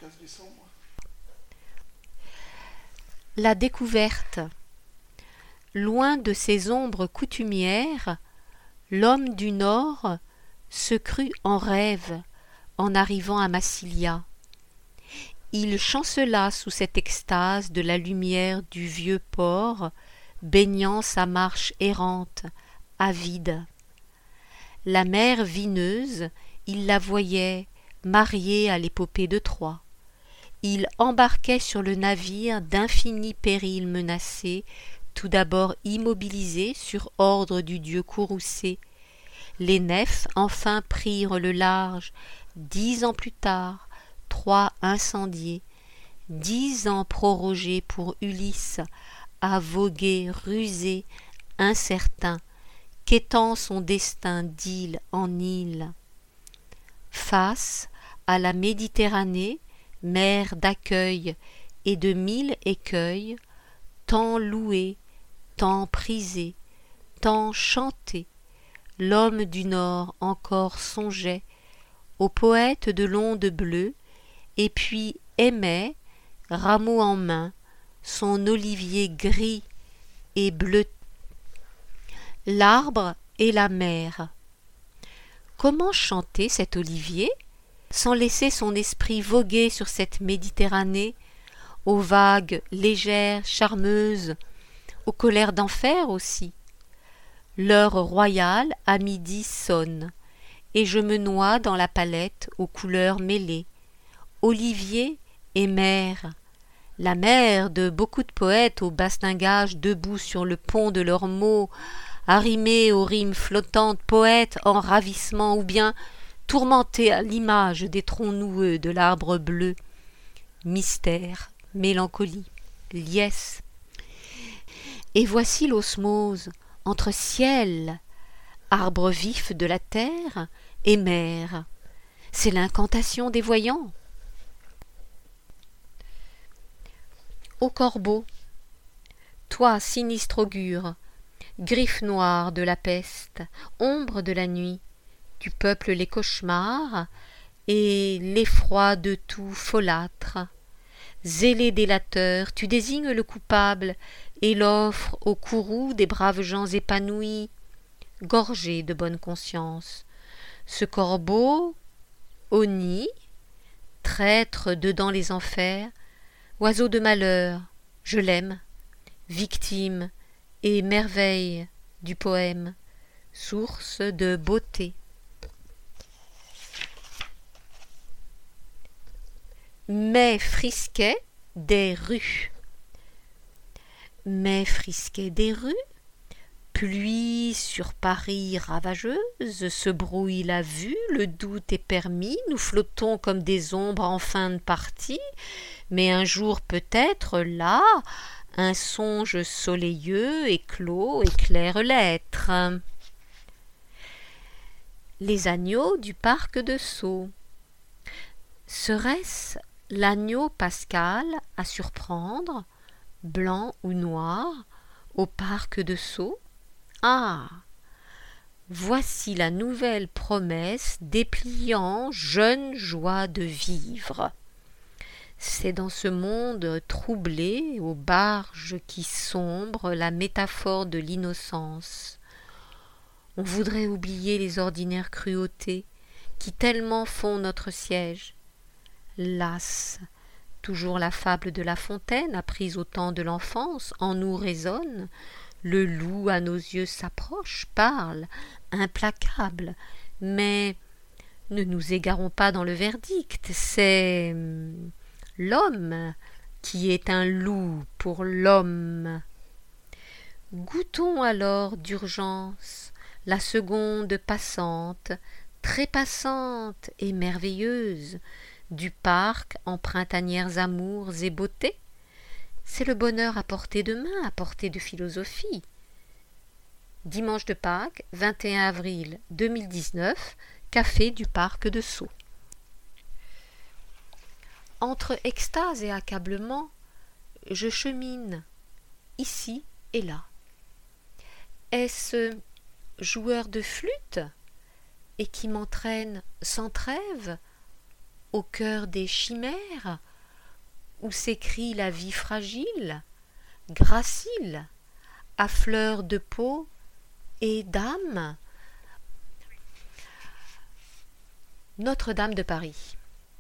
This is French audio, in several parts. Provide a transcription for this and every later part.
La découverte. Loin de ces ombres coutumières, l'homme du Nord se crut en rêve en arrivant à Massilia. Il chancela sous cette extase de la lumière du vieux port, baignant sa marche errante, avide. La mer vineuse, il la voyait mariée à l'épopée de Troie. Il embarquait sur le navire d'infinis périls menacés, tout d'abord immobilisé sur ordre du dieu courroucé. Les nefs enfin prirent le large. 10 ans plus tard, Troie incendiée, 10 ans prorogés pour Ulysse, à voguer rusé, incertain, quêtant son destin d'île en île. Face à la Méditerranée, mer d'accueil et de 1000 écueils, tant loué, tant prisé, tant chanté, l'homme du Nord encore songeait au poète de l'onde bleue, et puis aimait, rameau en main, son olivier gris et bleu. L'arbre et la mer. Comment chanter cet olivier sans laisser son esprit voguer sur cette Méditerranée, aux vagues légères, charmeuses, aux colères d'enfer aussi. L'heure royale à midi sonne, et je me noie dans la palette aux couleurs mêlées. Olivier et mer, la mer de beaucoup de poètes aux bastingages debout sur le pont de leurs mots, arrimés aux rimes flottantes, poètes en ravissement, ou bien tourmentés à l'image des troncs noueux de l'arbre bleu. Mystère, mélancolie, liesse. Et voici l'osmose entre ciel, arbre vif de la terre, et mer. C'est l'incantation des voyants. Ô corbeau, toi sinistre augure, griffe noire de la peste, ombre de la nuit, tu peuples les cauchemars et l'effroi de tout folâtre. Zélé délateur, tu désignes le coupable et l'offres au courroux des braves gens épanouis, gorgés de bonne conscience. Ce corbeau, honni, traître dedans les enfers, oiseau de malheur, je l'aime, victime et merveille du poème, source de beauté. Mais frisquet des rues. Mais frisquet des rues, pluie sur Paris ravageuse, se brouille la vue, le doute est permis, nous flottons comme des ombres en fin de partie, mais un jour peut-être, là, un songe soleilleux éclos éclaire l'être. Les agneaux du parc de Sceaux. Serait-ce l'agneau pascal à surprendre, blanc ou noir, au parc de Sceaux? Ah! Voici la nouvelle promesse dépliant jeune joie de vivre. C'est dans ce monde troublé, aux barges qui sombrent, la métaphore de l'innocence. On voudrait oublier les ordinaires cruautés qui tellement font notre siège. Las, toujours la fable de La Fontaine, apprise au temps de l'enfance, en nous résonne. Le loup à nos yeux s'approche, parle, implacable, mais ne nous égarons pas dans le verdict, c'est l'homme qui est un loup pour l'homme. Goûtons alors d'urgence la seconde passante, trépassante et merveilleuse, du parc en printanières amours et beautés. C'est le bonheur à portée de main, à portée de philosophie. Dimanche de Pâques, 21 avril 2019, café du parc de Sceaux. Entre extase et accablement, je chemine, ici et là. Est-ce joueur de flûte et qui m'entraîne sans trêve au cœur des chimères, où s'écrit la vie fragile, gracile, à fleur de peau et d'âme. Notre-Dame de Paris.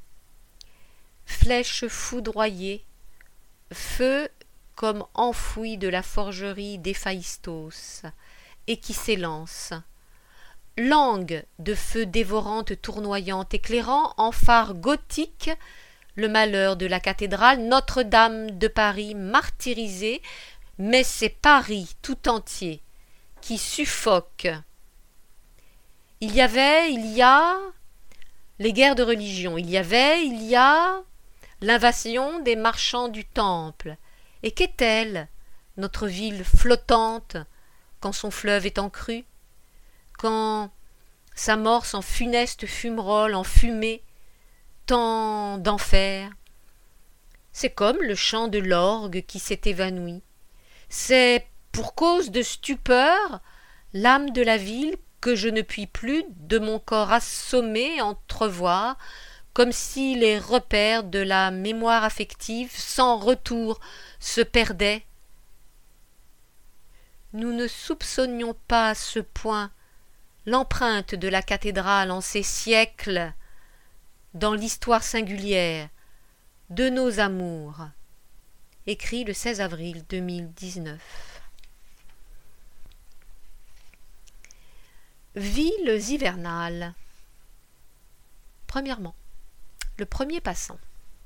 Flèche foudroyée, feu comme enfoui de la forgerie d'Héphaïstos, et qui s'élance. Langue de feu dévorante tournoyante, éclairant en phare gothique le malheur de la cathédrale Notre-Dame de Paris martyrisée, mais c'est Paris tout entier qui suffoque. Il y a les guerres de religion, il y a l'invasion des marchands du temple. Et qu'est-elle, notre ville flottante, quand son fleuve est en crue, quand s'amorce en funeste fumerole, en fumée, tant d'enfer. C'est comme le chant de l'orgue qui s'est évanoui. C'est pour cause de stupeur l'âme de la ville que je ne puis plus de mon corps assommé entrevoir, comme si les repères de la mémoire affective sans retour se perdaient. Nous ne soupçonnions pas à ce point l'empreinte de la cathédrale en ces siècles dans l'histoire singulière de nos amours. Écrit le 16 avril 2019. Villes hivernales. Premièrement, le premier passant.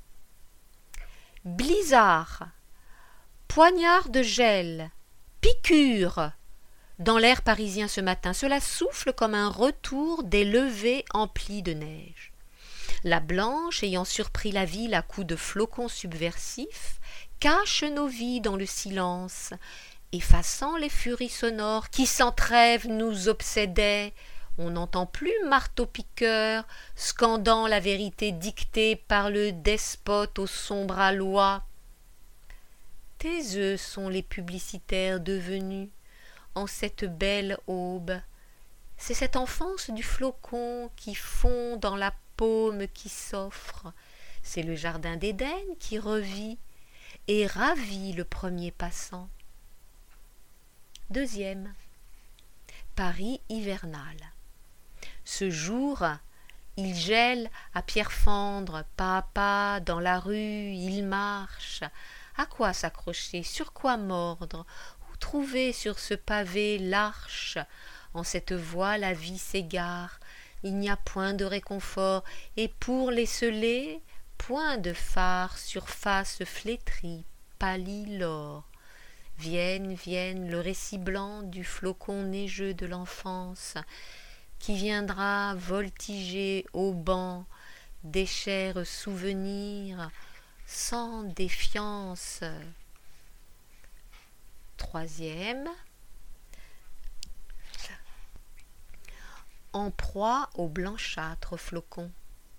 Blizzard, poignard de gel, piqûre dans l'air parisien ce matin. Cela souffle comme un retour des levées emplies de neige. La Blanche, ayant surpris la ville à coups de flocons subversifs, cache nos vies dans le silence, effaçant les furies sonores qui sans trêve nous obsédaient. On n'entend plus marteau-piqueur scandant la vérité dictée par le despote aux sombres allois. Tes œufs sont les publicitaires devenus en cette belle aube. C'est cette enfance du flocon qui fond dans la paume qui s'offre. C'est le jardin d'Éden qui revit et ravit le premier passant. Deuxième, Paris hivernal. Ce jour, il gèle à pierre fendre, pas à pas, dans la rue, il marche. À quoi s'accrocher, sur quoi mordre, où trouver sur ce pavé l'arche? En cette voie la vie s'égare, il n'y a point de réconfort, et pour l'esseler, point de phare, surface flétrie, pâlit l'or. Vienne, vienne le récit blanc du flocon neigeux de l'enfance, qui viendra voltiger au banc des chers souvenirs sans défiance. Troisième, en proie au blanchâtre flocon.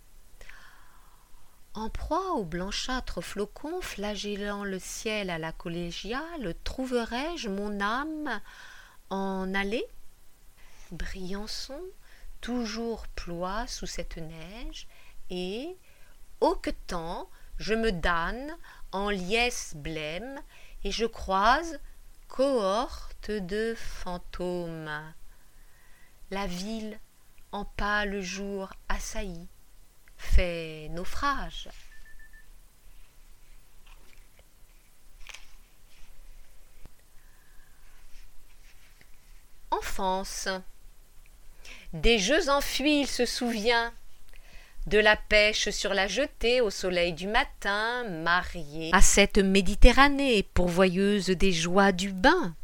En proie au blanchâtre flocon, flagellant le ciel à la collégiale, trouverai-je mon âme en allée? Briançon toujours ploie sous cette neige, et, hoquetant, je me damne en liesse blême, et je croise cohorte de fantômes. La ville, en pâle jour assaillie, fait naufrage. Enfance. Des jeux enfuis, il se souvient, de la pêche sur la jetée au soleil du matin, mariée à cette Méditerranée pourvoyeuse des joies du bain.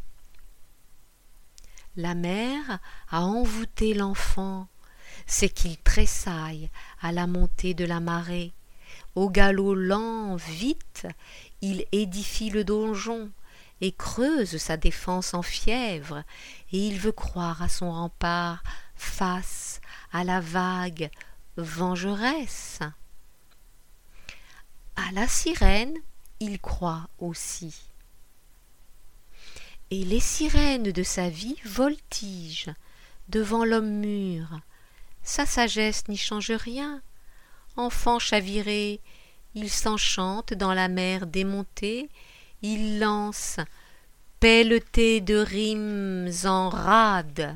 La mer a envoûté l'enfant, c'est qu'il tressaille à la montée de la marée. Au galop lent, vite, il édifie le donjon et creuse sa défense en fièvre, et il veut croire à son rempart face à la vague vengeresse. À la sirène, il croit aussi. Et les sirènes de sa vie voltigent devant l'homme mûr. Sa sagesse n'y change rien. Enfant chaviré, il s'enchante dans la mer démontée, il lance pelleté de rimes en rade.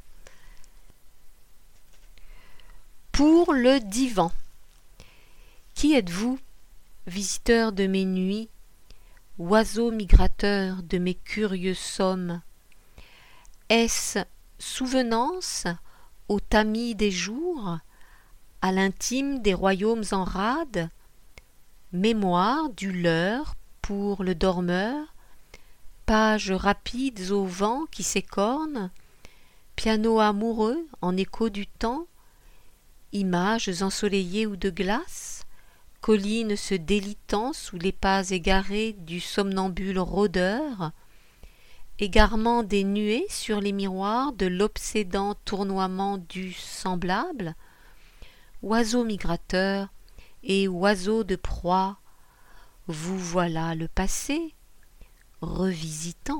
Pour le divan. Qui êtes-vous, visiteur de mes nuits, oiseau migrateur de mes curieux sommes? Est-ce souvenance au tamis des jours, à l'intime des royaumes en rade, mémoire du leurre pour le dormeur, pages rapides au vent qui s'écorne, piano amoureux en écho du temps, images ensoleillées ou de glace, collines se délitant sous les pas égarés du somnambule rôdeur, égarement des nuées sur les miroirs de l'obsédant tournoiement du semblable, oiseau migrateur et oiseau de proie, vous voilà le passé revisitant.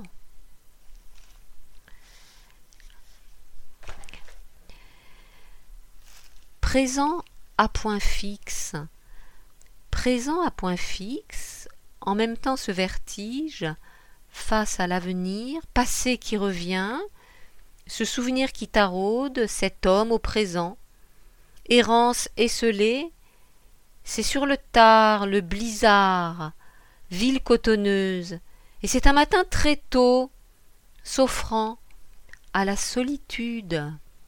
Présent à point fixe. Présent à point fixe, en même temps ce vertige, face à l'avenir, passé qui revient, ce souvenir qui taraude, cet homme au présent. Errance esselée, c'est sur le tard, le blizzard, ville cotonneuse, et c'est un matin très tôt, s'offrant à la solitude.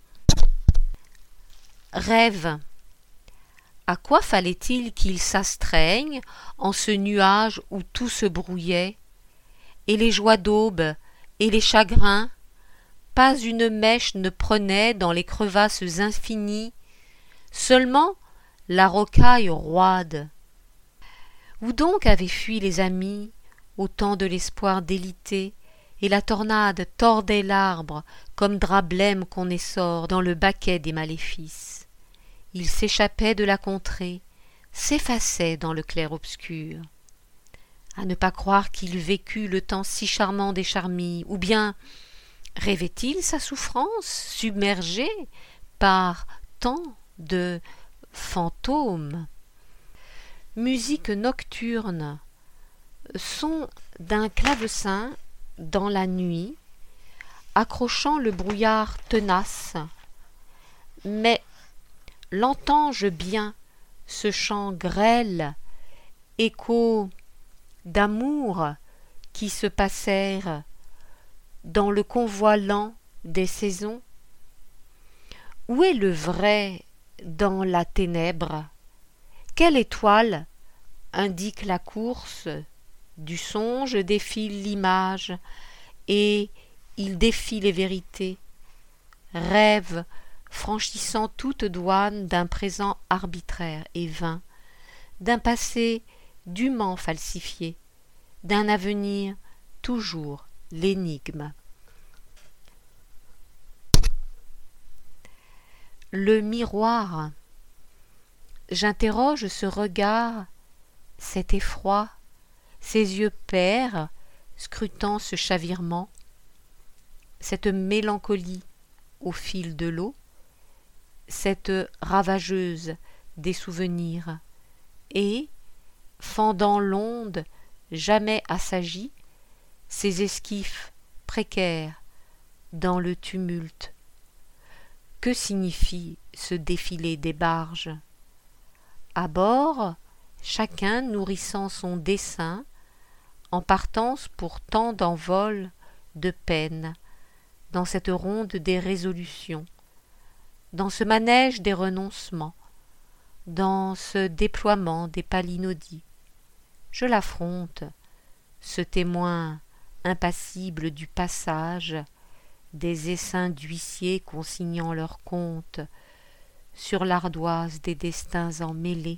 Rêve. À quoi fallait-il qu'il s'astreigne en ce nuage où tout se brouillait, et les joies d'aube et les chagrins, pas une mèche ne prenait dans les crevasses infinies, seulement la rocaille roide. Où donc avaient fui les amis au temps de l'espoir délité, et la tornade tordait l'arbre comme drap blême qu'on essore dans le baquet des maléfices. Il s'échappait de la contrée, s'effaçait dans le clair-obscur. À ne pas croire qu'il vécut le temps si charmant des charmilles, ou bien rêvait-il sa souffrance submergée par tant de fantômes? Musique nocturne, son d'un clavecin dans la nuit, accrochant le brouillard tenace. Mais l'entends-je bien, ce chant grêle, écho d'amour qui se passèrent dans le convoi lent des saisons? Où est le vrai dans la ténèbre? Quelle étoile indique la course? Du songe défile l'image, et il défie les vérités. Rêve franchissant toute douane d'un présent arbitraire et vain, d'un passé dûment falsifié, d'un avenir toujours l'énigme. Le miroir. J'interroge ce regard, cet effroi, ces yeux pères scrutant ce chavirement, cette mélancolie au fil de l'eau, cette ravageuse des souvenirs, et, fendant l'onde jamais assagie, ces esquifs précaires dans le tumulte. Que signifie ce défilé des barges? À bord, chacun nourrissant son dessein, en partance pour tant d'envols de peine, dans cette ronde des résolutions, dans ce manège des renoncements, dans ce déploiement des palinodies. Je l'affronte, ce témoin impassible du passage des essaims d'huissiers consignant leurs comptes sur l'ardoise des destins emmêlés.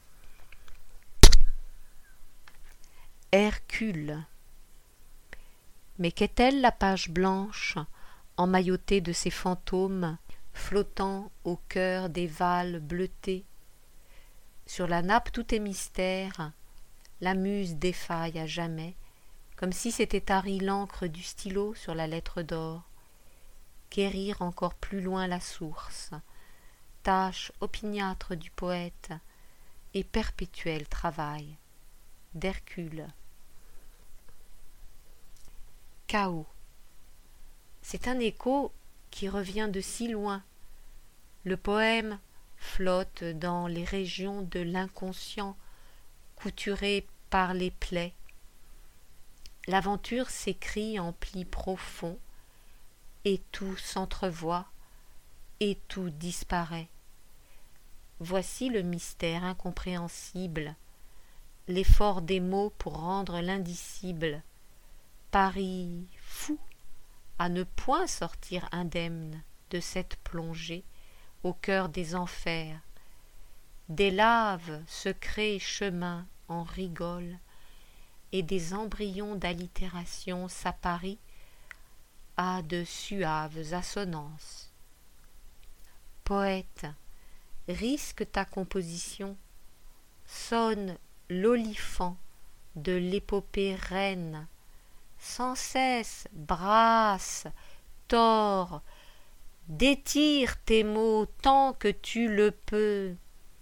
Hercule. Mais qu'est-elle la page blanche, emmaillotée de ces fantômes, flottant au cœur des vals bleutés? Sur la nappe tout est mystère, la muse défaille à jamais, comme si s'était tarie l'encre du stylo sur la lettre d'or. Quérir encore plus loin la source, tâche opiniâtre du poète, et perpétuel travail d'Hercule. Chaos. C'est un écho qui revient de si loin. Le poème flotte dans les régions de l'inconscient, couturé par les plaies. L'aventure s'écrit en plis profonds, et tout s'entrevoit, et tout disparaît. Voici le mystère incompréhensible, l'effort des mots pour rendre l'indicible. Paris fou à ne point sortir indemne de cette plongée au cœur des enfers. Des laves se créent chemin en rigole, et des embryons d'allitération s'apparient à de suaves assonances. Poète, risque ta composition, sonne l'olifant de l'épopée reine, sans cesse brasse, tord, détire tes mots tant que tu le peux,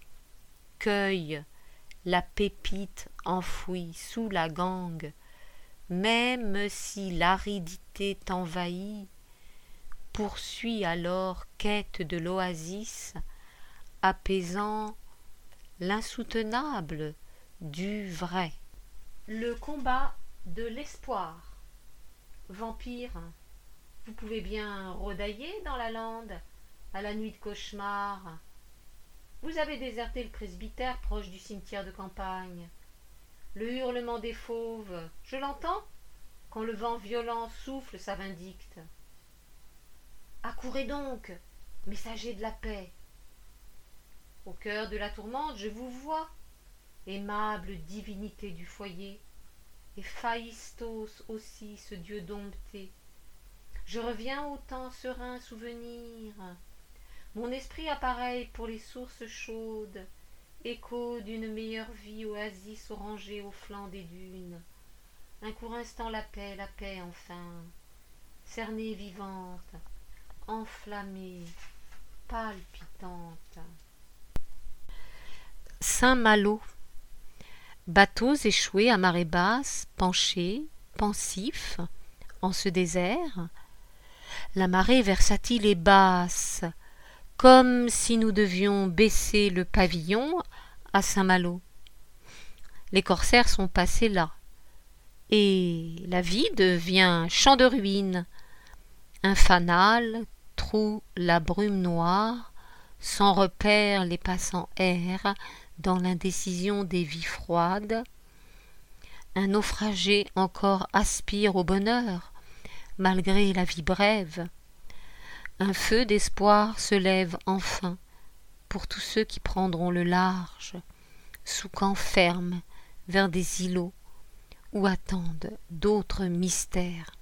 cueille la pépite enfouie sous la gangue, même si l'aridité t'envahit, poursuis alors quête de l'oasis, apaisant l'insoutenable du vrai. Le combat de l'espoir. Vampire, vous pouvez bien rôdailler dans la lande à la nuit de cauchemar. Vous avez déserté le presbytère proche du cimetière de campagne. Le hurlement des fauves, je l'entends quand le vent violent souffle sa vindicte. Accourez donc, messagers de la paix. Au cœur de la tourmente, je vous vois, aimable divinité du foyer, et Phaïstos aussi, ce dieu dompté. Je reviens au temps serein souvenir. Mon esprit appareille pour les sources chaudes, écho d'une meilleure vie, oasis orangée au flanc des dunes. Un court instant la paix enfin, cernée vivante, enflammée, palpitante. Saint-Malo. Bateaux échoués à marée basse, penchés, pensifs, en ce désert. La marée versatile est basse, comme si nous devions baisser le pavillon à Saint-Malo. Les corsaires sont passés là, et la vie devient champ de ruines. Un fanal troue la brume noire, sans repère les passants errent dans l'indécision des vies froides. Un naufragé encore aspire au bonheur, malgré la vie brève. Un feu d'espoir se lève enfin pour tous ceux qui prendront le large, sous camp ferme, vers des îlots où attendent d'autres mystères.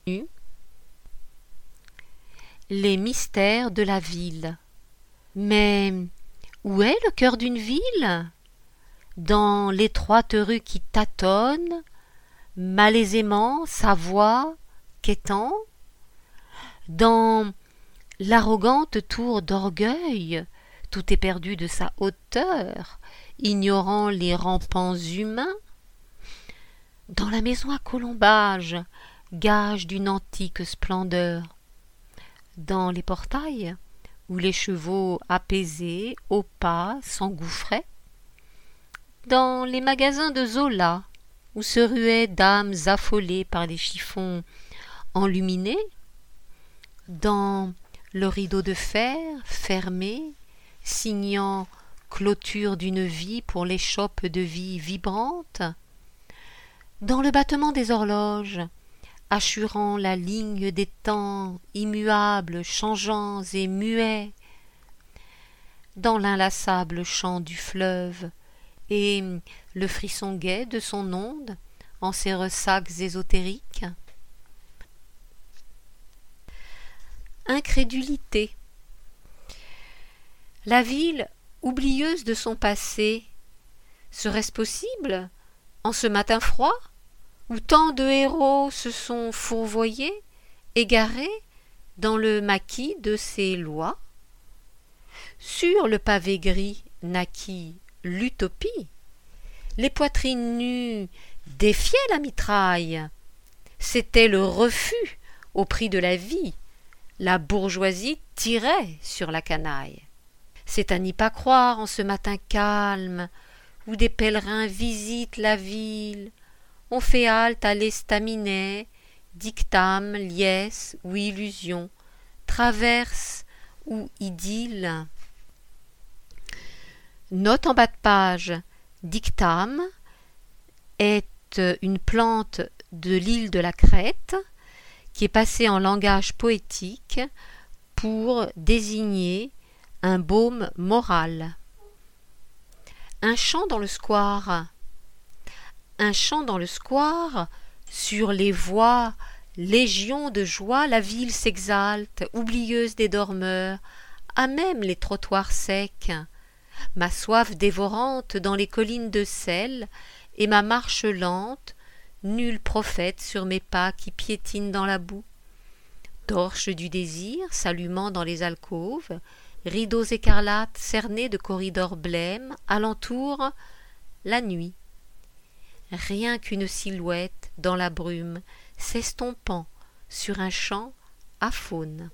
Les mystères de la ville. Mais où est le cœur d'une ville? Dans l'étroite rue qui tâtonne, malaisément sa voix quêtant? Dans l'arrogante tour d'orgueil, tout est perdu de sa hauteur, ignorant les rampants humains? Dans la maison à colombages, gage d'une antique splendeur? Dans les portails, où les chevaux apaisés, au pas, s'engouffraient? Dans les magasins de Zola, où se ruaient dames affolées par les chiffons enluminés? Dans le rideau de fer fermé, signant clôture d'une vie pour l'échoppe de vie vibrante? Dans le battement des horloges, assurant la ligne des temps immuables, changeants et muets? Dans l'inlassable chant du fleuve et le frisson gai de son onde en ses ressacs ésotériques? Incrédulité. La ville, oublieuse de son passé, serait-ce possible en ce matin froid où tant de héros se sont fourvoyés, égarés dans le maquis de ses lois? Sur le pavé gris naquit l'utopie. Les poitrines nues défiaient la mitraille. C'était le refus au prix de la vie. La bourgeoisie tirait sur la canaille. C'est à n'y pas croire en ce matin calme où des pèlerins visitent la ville. On fait halte à l'estaminet, dictame, liesse ou illusion, traverse ou idylle. Note en bas de page, dictame est une plante de l'île de la Crète qui est passée en langage poétique pour désigner un baume moral. Un chant dans le square. Un chant dans le square, sur les voies, légion de joie, la ville s'exalte, oublieuse des dormeurs, à même les trottoirs secs. Ma soif dévorante dans les collines de sel, et ma marche lente, nul prophète sur mes pas qui piétinent dans la boue. Torches du désir s'allumant dans les alcôves, rideaux écarlates cernés de corridors blêmes, alentour, la nuit. Rien qu'une silhouette dans la brume, s'estompant sur un champ à faune.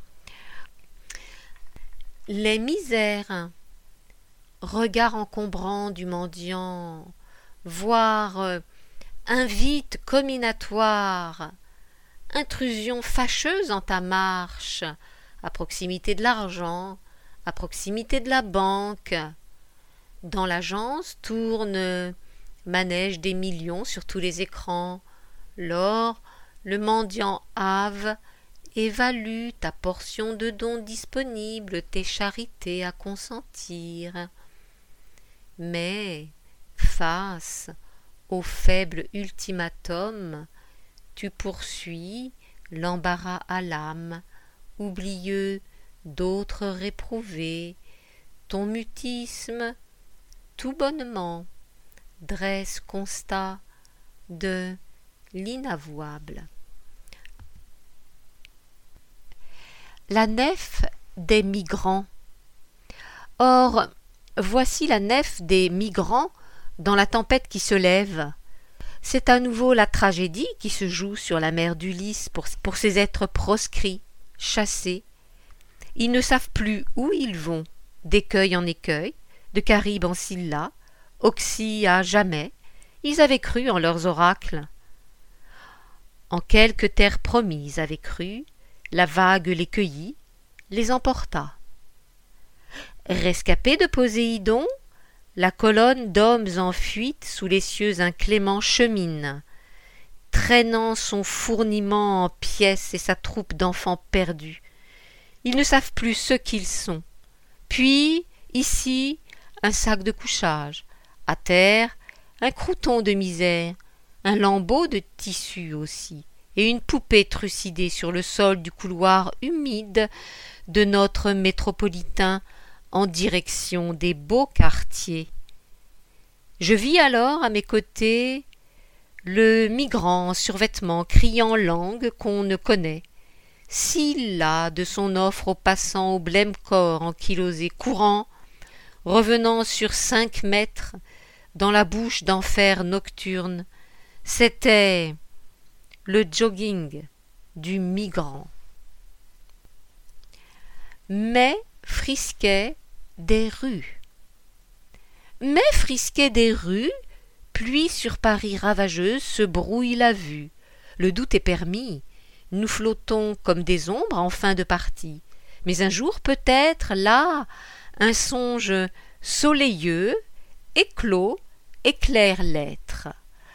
Les misères, regard encombrant du mendiant, voire invite comminatoire, intrusion fâcheuse en ta marche, à proximité de l'argent, à proximité de la banque. Dans l'agence tourne manège des millions sur tous les écrans. Lors, le mendiant have évalue ta portion de dons disponibles, tes charités à consentir. Mais, face au faible ultimatum, tu poursuis l'embarras à l'âme, oublieux d'autres réprouvés, ton mutisme, tout bonnement, dresse constat de l'inavouable. La nef des migrants. Or, voici la nef des migrants dans la tempête qui se lève. C'est à nouveau la tragédie qui se joue sur la mer d'Ulysse pour ces êtres proscrits, chassés. Ils ne savent plus où ils vont, d'écueil en écueil, de Caribe en Scylla, Oxy à jamais. Ils avaient cru en leurs oracles. En quelque terre promise avaient cru, la vague les cueillit, les emporta. Rescapés de Poséidon, la colonne d'hommes en fuite sous les cieux incléments chemine, traînant son fourniment en pièces et sa troupe d'enfants perdus. Ils ne savent plus ce qu'ils sont. Puis, ici, un sac de couchage, à terre, un crouton de misère, un lambeau de tissu aussi, et une poupée trucidée sur le sol du couloir humide de notre métropolitain en direction des beaux quartiers. Je vis alors à mes côtés le migrant en survêtement criant langue qu'on ne connaît, si las de son offre aux passants au blême corps ankylosé, courant, revenant sur 5 mètres dans la bouche d'enfer nocturne. C'était le jogging du migrant. Mais frisquet des rues. Mais frisquet des rues, pluie sur Paris ravageuse, se brouille la vue. Le doute est permis. Nous flottons comme des ombres en fin de partie. Mais un jour, peut-être, là, un songe soleilleux, éclos, éclaire l'être.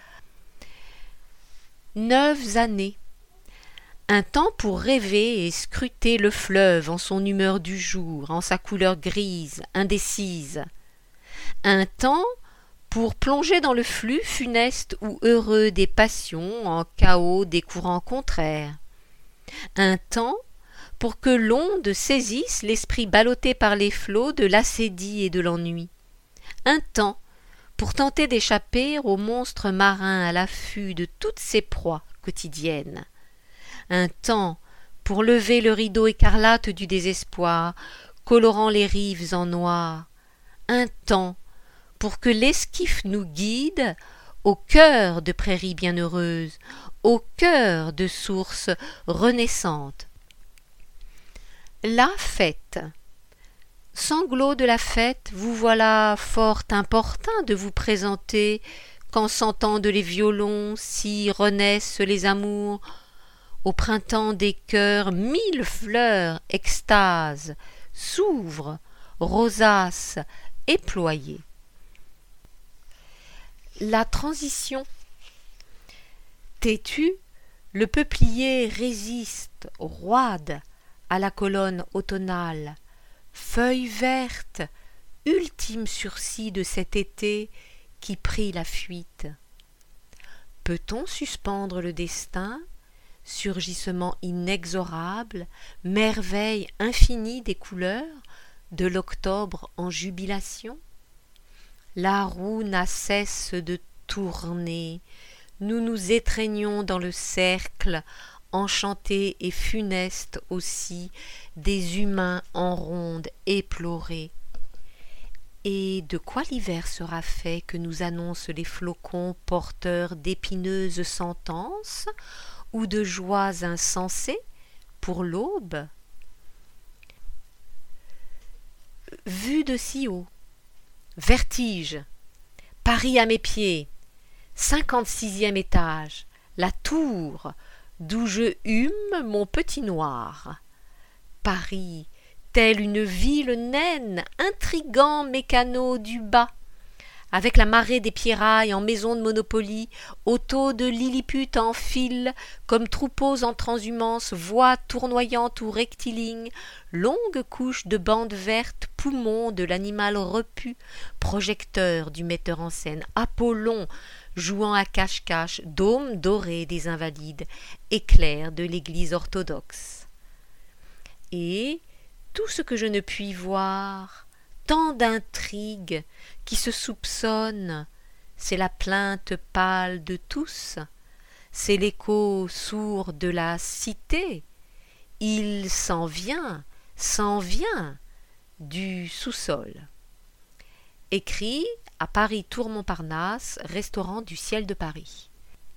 9 années. Un temps pour rêver et scruter le fleuve en son humeur du jour, en sa couleur grise, indécise. Un temps pour plonger dans le flux funeste ou heureux des passions, en chaos des courants contraires. Un temps pour que l'onde saisisse l'esprit ballotté par les flots de l'assédie et de l'ennui. Un temps pour tenter d'échapper aux monstres marins à l'affût de toutes ses proies quotidiennes. Un temps pour lever le rideau écarlate du désespoir, colorant les rives en noir. Un temps pour que l'esquif nous guide au cœur de prairies bienheureuses, au cœur de sources renaissantes. La fête. Sanglots de la fête, vous voilà fort importun de vous présenter quand s'entendent les violons, si renaissent les amours. Au printemps des cœurs, 1000 fleurs, extase, s'ouvrent, rosaces, éployées. La transition. Têtu, le peuplier résiste, roide, à la colonne automnale. Feuille verte, ultime sursis de cet été qui prit la fuite. Peut-on suspendre le destin, surgissement inexorable, merveille infinie des couleurs, de l'octobre en jubilation? La roue n'a cesse de tourner, nous nous étreignons dans le cercle, enchanté et funeste aussi, des humains en ronde éplorés. Et de quoi l'hiver sera fait que nous annoncent les flocons porteurs d'épineuses sentences ou de joies insensées pour l'aube? Vue de si haut, vertige, Paris à mes pieds, 56e étage, la tour, d'où je hume mon petit noir. Paris, telle une ville naine, intrigant mécano du bas, avec la marée des pierrailles en maison de Monopoly, autos de Lilliput en file, comme troupeaux en transhumance, voies tournoyantes ou rectilignes, longues couches de bandes vertes, poumons de l'animal repu, projecteurs du metteur en scène, Apollon jouant à cache-cache, dôme doré des invalides, éclairs de l'église orthodoxe. Et tout ce que je ne puis voir, tant d'intrigues qui se soupçonnent, c'est la plainte pâle de tous, c'est l'écho sourd de la cité. Il s'en vient du sous-sol. Écrit à Paris Tour Montparnasse, restaurant du Ciel de Paris.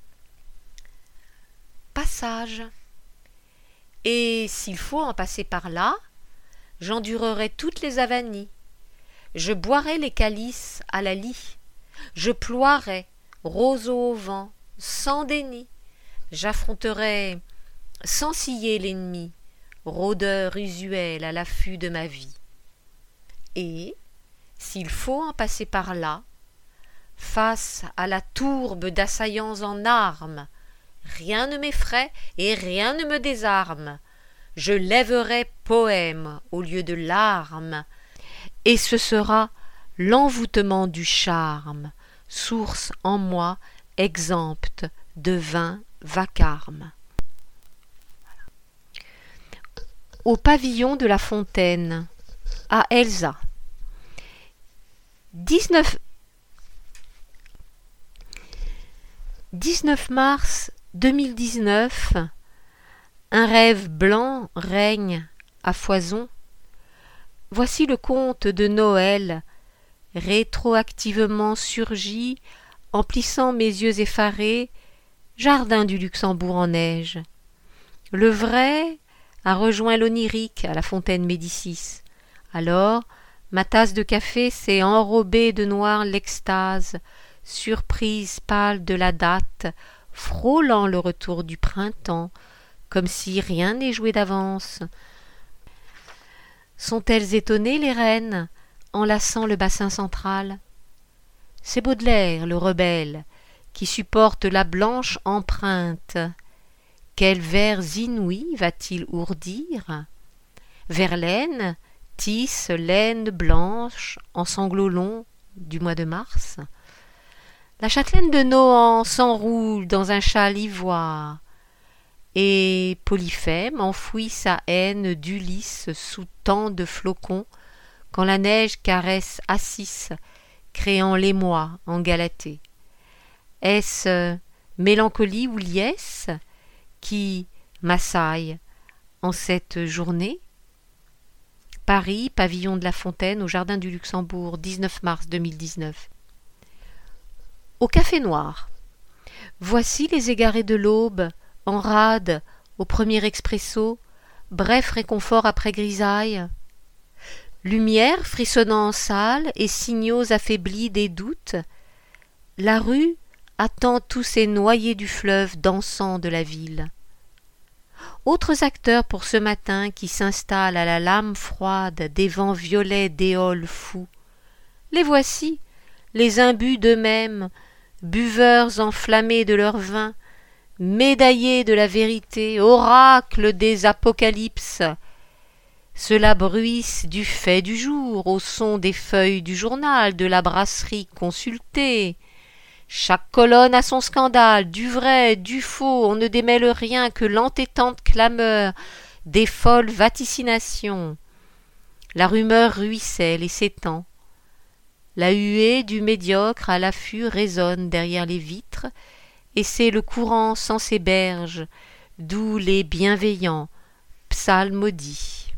Passage. Et s'il faut en passer par là, j'endurerai toutes les avanies. Je boirai les calices à la lie. Je ploierai, roseau au vent, sans déni. J'affronterai sans scier l'ennemi, rôdeur usuel à l'affût de ma vie. Et, s'il faut en passer par là, face à la tourbe d'assaillants en armes, rien ne m'effraie et rien ne me désarme. Je lèverai poème au lieu de larmes, et ce sera l'envoûtement du charme, source en moi exempte de vain vacarme. Au pavillon de la Fontaine, à Elsa. 19 mars 2019, un rêve blanc règne à foison. Voici le conte de Noël, rétroactivement surgi, emplissant mes yeux effarés, jardin du Luxembourg en neige. Le vrai a rejoint l'onirique à la fontaine Médicis. Alors, ma tasse de café s'est enrobée de noir l'extase, surprise pâle de la date, frôlant le retour du printemps, comme si rien n'est joué d'avance. Sont-elles étonnées, les reines, enlaçant le bassin central? C'est Baudelaire, le rebelle, qui supporte la blanche empreinte. Quels vers inouïs va-t-il ourdir? Verlaine tisse laine blanche en sanglots longs du mois de mars. La châtelaine de Nohant s'enroule dans un châle ivoire, et Polyphème enfouit sa haine d'Ulysse sous tant de flocons, quand la neige caresse Assis, créant l'émoi en Galatée. Est-ce mélancolie ou liesse qui m'assaille en cette journée? Paris, pavillon de la Fontaine, au Jardin du Luxembourg, 19 mars 2019. Au café noir. Voici les égarés de l'aube, en rade, au premier expresso, bref réconfort après grisaille. Lumière frissonnant en salle et signaux affaiblis des doutes. La rue attend tous ces noyés du fleuve dansant de la ville. Autres acteurs pour ce matin qui s'installent à la lame froide des vents violets d'éoles fous. Les voici, les imbus d'eux-mêmes, buveurs enflammés de leur vin, médaillés de la vérité, oracles des apocalypses. Cela bruisse du fait du jour, au son des feuilles du journal, de la brasserie consultée. Chaque colonne a son scandale, du vrai, du faux, on ne démêle rien que l'entêtante clameur des folles vaticinations. La rumeur ruisselle et s'étend. La huée du médiocre à l'affût résonne derrière les vitres, et c'est le courant sans ses berges, d'où les bienveillants psalmodient.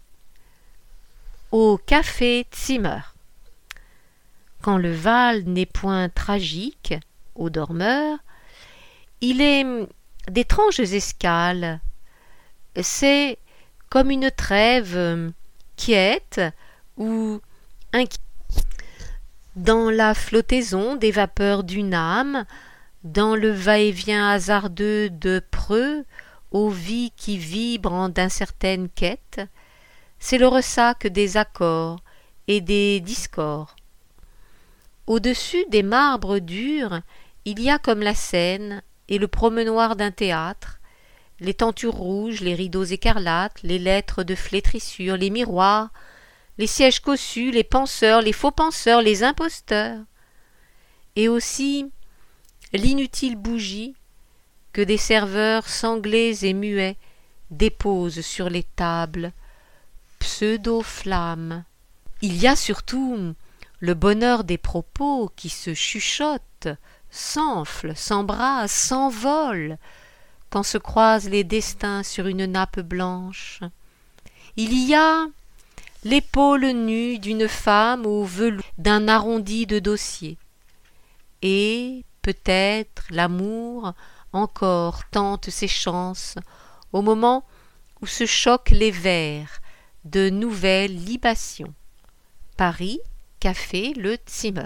Au café Zimmer. Quand le Val n'est point tragique, aux dormeurs, il est d'étranges escales. C'est comme une trêve quiète ou inquiète. Dans la flottaison des vapeurs d'une âme, dans le va-et-vient hasardeux de preux, aux vies qui vibrent d'incertaines quêtes, c'est le ressac des accords et des discords. Au-dessus des marbres durs, il y a comme la scène et le promenoir d'un théâtre, les tentures rouges, les rideaux écarlates, les lettres de flétrissure, les miroirs, les sièges cossus, les penseurs, les faux penseurs, les imposteurs, et aussi l'inutile bougie que des serveurs sanglés et muets déposent sur les tables, pseudo-flammes. Il y a surtout le bonheur des propos qui se chuchotent, s'enflent, s'embrassent, s'envolent, quand se croisent les destins sur une nappe blanche. Il y a l'épaule nue d'une femme au velours d'un arrondi de dossier. Et, peut-être, l'amour encore tente ses chances au moment où se choquent les vers de nouvelles libations. Paris, café Le Zimmer.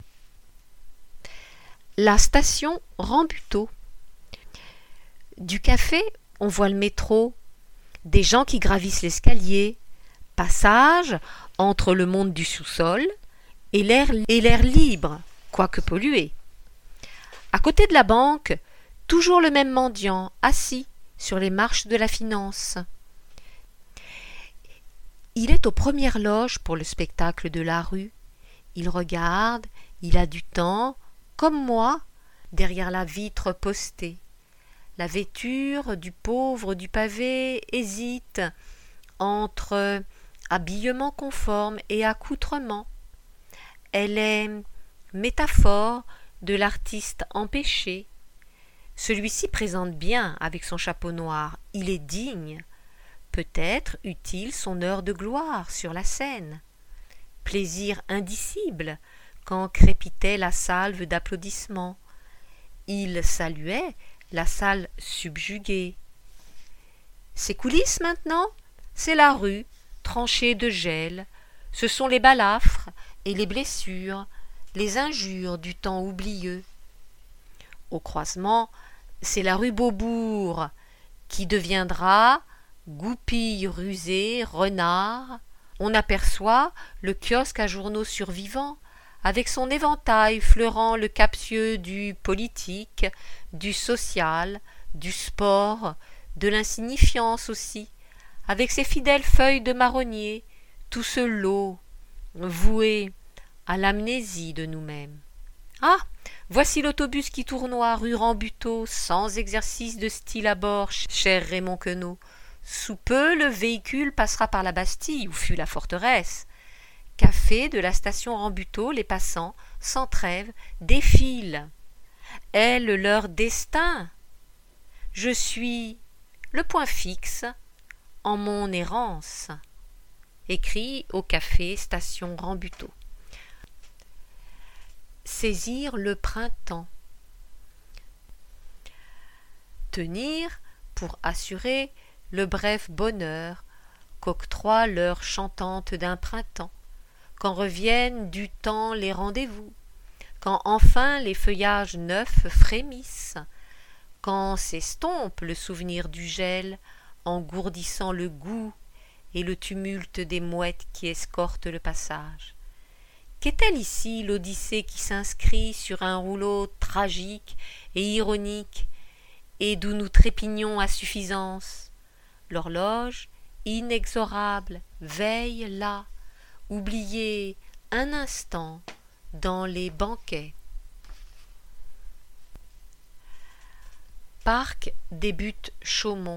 La station Rambuteau. Du café, on voit le métro, des gens qui gravissent l'escalier, passage entre le monde du sous-sol et l'air libre, quoique pollué. À côté de la banque, toujours le même mendiant, assis sur les marches de la finance. Il est aux premières loges pour le spectacle de la rue. Il regarde, il a du temps, comme moi, derrière la vitre postée. La vêture du pauvre du pavé hésite entre habillement conforme et accoutrement. Elle est métaphore de l'artiste empêché. Celui-ci présente bien avec son chapeau noir, il est digne. Peut-être eut-il son heure de gloire sur la scène. Plaisir indicible quand crépitait la salve d'applaudissements. Il saluait la salle subjuguée. Ses coulisses maintenant, c'est la rue, tranchée de gel. Ce sont les balafres et les blessures, les injures du temps oublieux. Au croisement, c'est la rue Beaubourg, qui deviendra goupille rusée, renard. On aperçoit le kiosque à journaux survivants, avec son éventail fleurant le captieux du politique, du social, du sport, de l'insignifiance aussi, avec ses fidèles feuilles de marronnier, tout ce lot voué à l'amnésie de nous-mêmes. Ah, voici l'autobus qui tournoie rue Rambuteau, sans exercice de style à bord, cher Raymond Queneau. Sous peu, le véhicule passera par la Bastille, où fut la forteresse. Café de la station Rambuteau, les passants, sans trêve, défilent. Est-ce leur destin? Je suis le point fixe en mon errance. Écrit au café station Rambuteau. saisir le printemps. Tenir, pour assurer, le bref bonheur qu'octroie l'heure chantante d'un printemps, quand reviennent du temps les rendez-vous, quand enfin les feuillages neufs frémissent, quand s'estompe le souvenir du gel, engourdissant le goût et le tumulte des mouettes qui escortent le passage. Qu'est-elle ici l'Odyssée qui s'inscrit sur un rouleau tragique et ironique, et d'où nous trépignons à suffisance? L'horloge, inexorable, veille là, oubliée un instant dans les banquets. Parc débute Chaumont.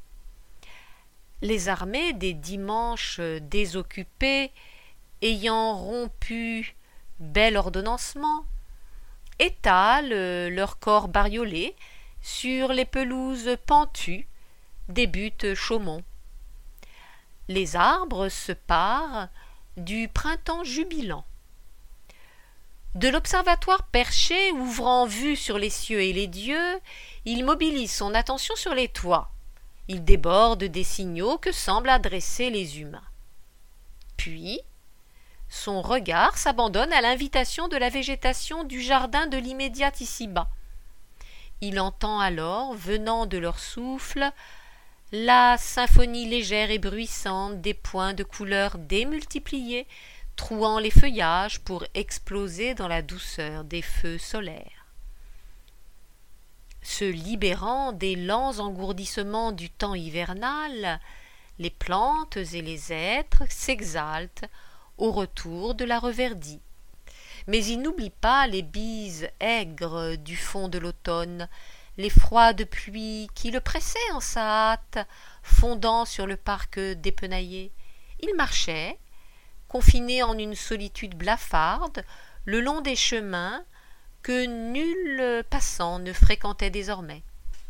Les armées des dimanches désoccupés, ayant rompu bel ordonnancement, étalent leurs corps bariolés sur les pelouses pentues, débute Chaumont. Les arbres se parent du printemps jubilant. De l'observatoire perché ouvrant vue sur les cieux et les dieux, il mobilise son attention sur les toits. Il déborde des signaux que semblent adresser les humains. Puis, son regard s'abandonne à l'invitation de la végétation du jardin de l'immédiat ici-bas. Il entend alors, venant de leur souffle, la symphonie légère et bruissante des points de couleurs démultipliés, trouant les feuillages pour exploser dans la douceur des feux solaires. Se libérant des lents engourdissements du temps hivernal, les plantes et les êtres s'exaltent au retour de la reverdie. Mais ils n'oublient pas les bises aigres du fond de l'automne, les froides pluies qui le pressaient en sa hâte, fondant sur le parc dépenaillé. Il marchait, confiné en une solitude blafarde, le long des chemins que nul passant ne fréquentait désormais.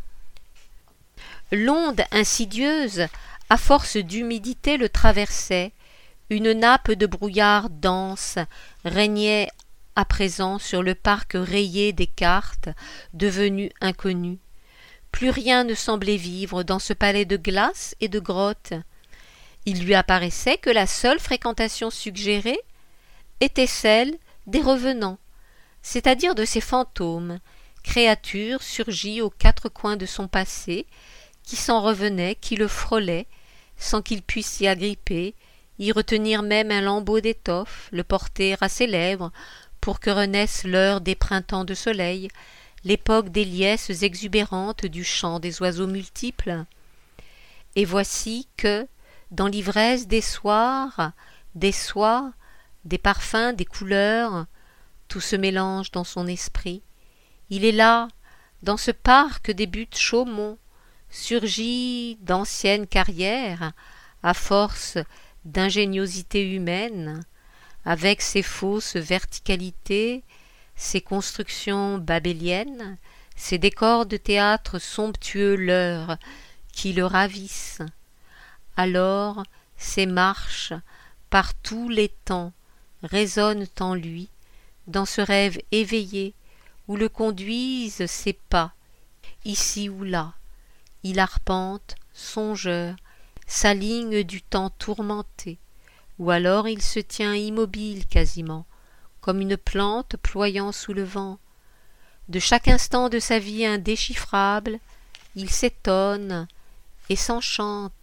L'onde insidieuse, à force d'humidité, le traversait. Une nappe de brouillard dense régnait à présent sur le parc rayé des cartes, devenu inconnu. Plus rien ne semblait vivre dans ce palais de glace et de grottes. Il lui apparaissait que la seule fréquentation suggérée était celle des revenants, c'est-à-dire de ces fantômes, créatures surgies aux quatre coins de son passé, qui s'en revenaient, qui le frôlaient, sans qu'il puisse s'y agripper, y retenir même un lambeau d'étoffe, le porter à ses lèvres, pour que renaisse l'heure des printemps de soleil, l'époque des liesses exubérantes du chant des oiseaux multiples. Et voici que, dans l'ivresse des soirs, des soies, des parfums, des couleurs, tout se mélange dans son esprit. Il est là, dans ce parc débute Chaumont, surgit d'anciennes carrières, à force d'ingéniosité humaine, avec ses fausses verticalités, ses constructions babéliennes, ses décors de théâtre somptueux leurres qui le ravissent. Alors ses marches, par tous les temps, résonnent en lui, dans ce rêve éveillé, où le conduisent ses pas, ici ou là. Il arpente, songeur, sa ligne du temps tourmenté, ou alors il se tient immobile quasiment, comme une plante ployant sous le vent. De chaque instant de sa vie indéchiffrable, il s'étonne et s'enchante.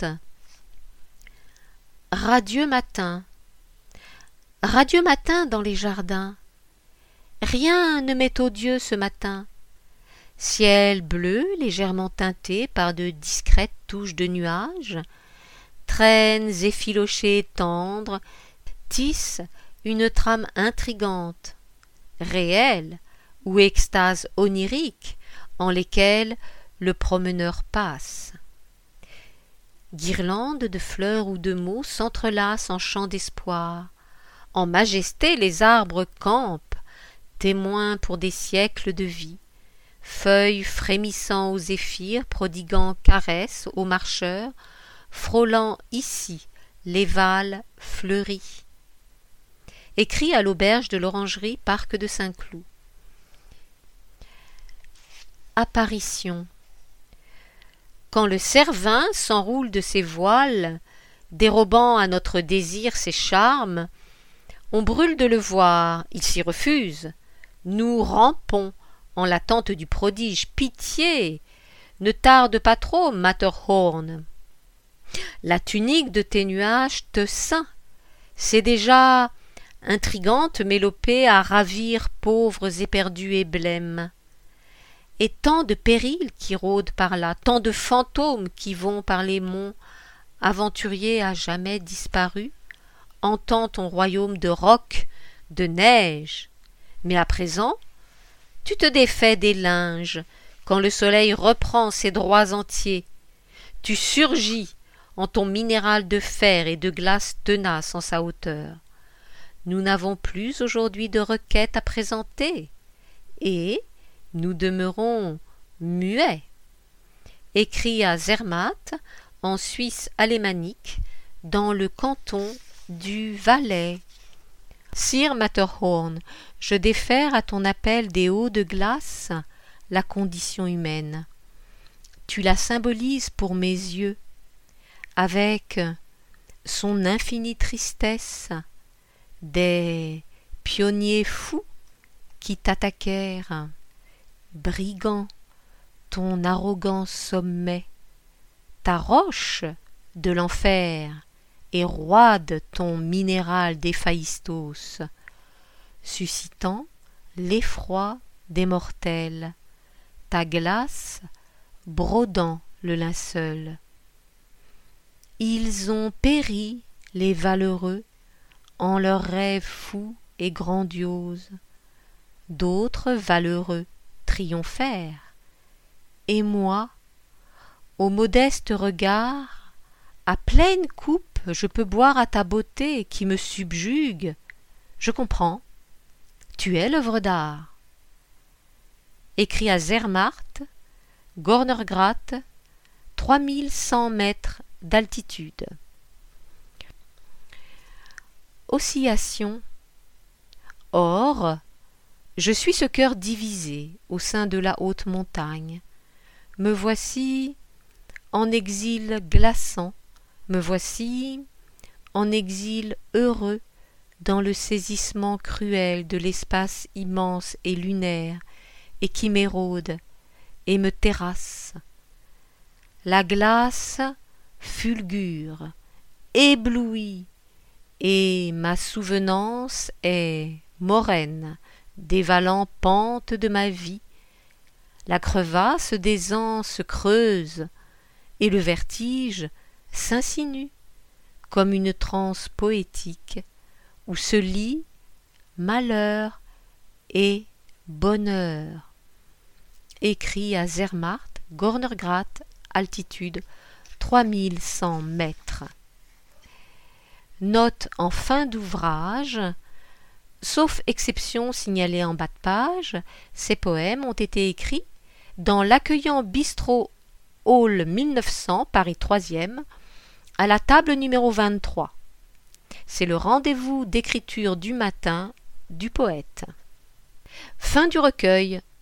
Radieux matin. Radieux matin dans les jardins. Rien ne m'est odieux ce matin. Ciel bleu légèrement teinté par de discrètes touches de nuages, traînes effilochées tendres tissent une trame intrigante, réelle ou extase onirique en lesquelles le promeneur passe. Guirlandes de fleurs ou de mots s'entrelacent en chants d'espoir. En majesté les arbres campent, témoins pour des siècles de vie, feuilles frémissant aux zéphyrs, prodiguant caresses aux marcheurs, frôlant ici les valles fleuries. écrit à l'auberge de l'Orangerie Parc de Saint-Cloud. Apparition. Quand le Cervin s'enroule de ses voiles, dérobant à notre désir ses charmes, on brûle de le voir, il s'y refuse. Nous rampons en l'attente du prodige. Pitié, ne tarde pas trop, Matterhorn. La tunique de tes nuages te ceint. C'est déjà intrigante mélopée à ravir pauvres éperdus et blêmes. Et tant de périls qui rôdent par là, tant de fantômes qui vont par les monts, aventurier à jamais disparu, entends ton royaume de roc, de neige. Mais à présent, tu te défais des linges, quand le soleil reprend ses droits entiers. Tu surgis en ton minéral de fer et de glace tenace en sa hauteur. Nous n'avons plus aujourd'hui de requêtes à présenter, et nous demeurons muets. Écrit à Zermatt, en Suisse alémanique, dans le canton du Valais. Sire Matterhorn, je défère à ton appel des hauts de glace la condition humaine. Tu la symbolises pour mes yeux, avec son infinie tristesse, des pionniers fous qui t'attaquèrent, brigand ton arrogant sommet, ta roche de l'enfer et roide ton minéral d'Héphaïstos, suscitant l'effroi des mortels, ta glace brodant le linceul. Ils ont péri, les valeureux, en leurs rêves fous et grandioses. D'autres valeureux triomphèrent, et moi, au modeste regard, à pleine coupe, je peux boire à ta beauté qui me subjugue. Je comprends, tu es l'œuvre d'art. Écrit à Zermatt, Gornergrat, 3100 mètres d'altitude. Oscillation. Or, je suis ce cœur divisé au sein de la haute montagne. Me voici en exil glaçant, me voici en exil heureux dans le saisissement cruel de l'espace immense et lunaire et qui m'érode et me terrasse. La glace fulgure, éblouit, et ma souvenance est moraine, dévalant pente de ma vie. La crevasse des ans se creuse, et le vertige s'insinue, comme une transe poétique, où se lie malheur et bonheur. Écrit à Zermatt, Gornergrat, altitude 3100 mètres. Note en fin d'ouvrage, sauf exception signalée en bas de page, ces poèmes ont été écrits dans l'accueillant bistrot Hall 1900, Paris 3e, à la table numéro 23. C'est le rendez-vous d'écriture du matin du poète. Fin du recueil.